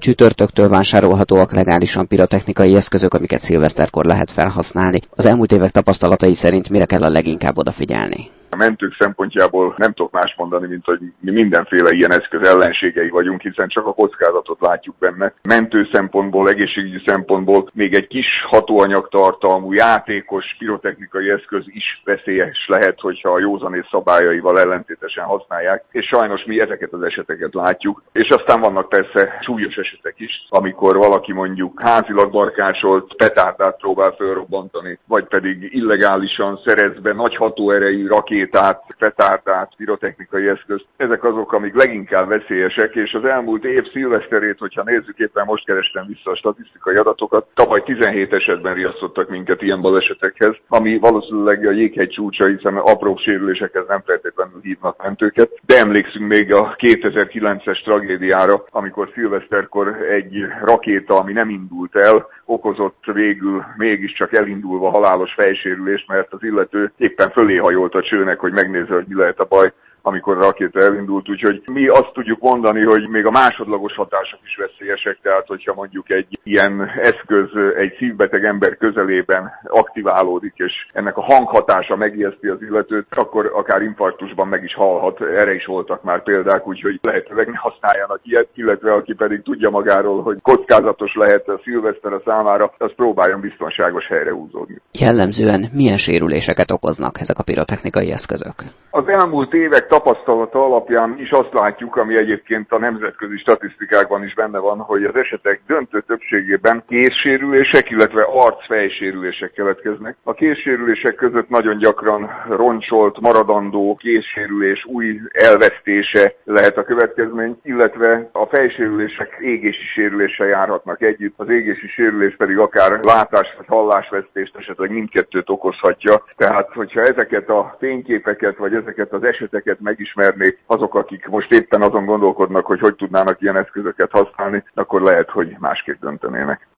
Csütörtöktől vásárolhatóak legálisan pirotechnikai eszközök, amiket szilveszterkor lehet felhasználni. Az elmúlt évek tapasztalatai szerint mire kell a leginkább odafigyelni? A mentők szempontjából nem tudok más mondani, mint hogy mi mindenféle ilyen eszköz ellenségei vagyunk, hiszen csak a kockázatot látjuk benne. Mentő szempontból, egészségügyi szempontból még egy kis hatóanyagtartalmú, játékos pirotechnikai eszköz is veszélyes lehet, hogyha a józanész szabályaival ellentétesen használják, és sajnos mi ezeket az eseteket látjuk. És aztán vannak persze súlyos esetek is, amikor valaki mondjuk házilag barkácsolt petárdát próbál felrobbantani, vagy pedig illegálisan szerez be nagy hatóerejű rakétát, petárdát, pirotechnikai eszközt. Ezek azok, amik leginkább veszélyesek, és az elmúlt év szilveszterét, hogyha nézzük, éppen most kerestem vissza a statisztikai adatokat, tavaly 17 esetben riasztottak minket ilyen balesetekhez, ami valószínűleg a jéghegy csúcsa, hiszen apró sérülésekhez nem feltétlenül hívnak mentőket. De emlékszünk még a 2009-es tragédiára, amikor szilveszterkor egy rakéta, ami nem indult el, okozott végül mégiscsak elindulva halálos fejsérülést, mert az illető éppen fölé hajolt a csőnek, hogy megnézze, hogy mi lehet a baj, amikor a rakéta elindult, úgyhogy mi azt tudjuk mondani, hogy még a másodlagos hatások is veszélyesek, tehát hogyha mondjuk egy ilyen eszköz egy szívbeteg ember közelében aktiválódik, és ennek a hanghatása megijeszti az illetőt, akkor akár infarktusban meg is halhat, erre is voltak már példák, úgyhogy lehetőleg ne használjanak ilyet, illetve aki pedig tudja magáról, hogy kockázatos lehet a szilveszter a számára, az próbáljon biztonságos helyre húzódni. Jellemzően milyen sérüléseket okoznak ezek a pirotechnikai eszközök? Az elmúlt évek tapasztalata alapján is azt látjuk, ami egyébként a nemzetközi statisztikákban is benne van, hogy az esetek döntő többségében kézsérülések, illetve arc-fejsérülések keletkeznek. A kézsérülések között nagyon gyakran roncsolt, maradandó kézsérülés, új elvesztése lehet a következmény, illetve a fejsérülések égési sérüléssel járhatnak együtt. Az égési sérülés pedig akár látás vagy hallásvesztést, esetleg mindkettőt okozhatja. Tehát, hogyha ezeket a fényképeket vagy ezeket az eseteket megismernék azok, akik most éppen azon gondolkodnak, hogy tudnának ilyen eszközöket használni, akkor lehet, hogy másképp döntenének.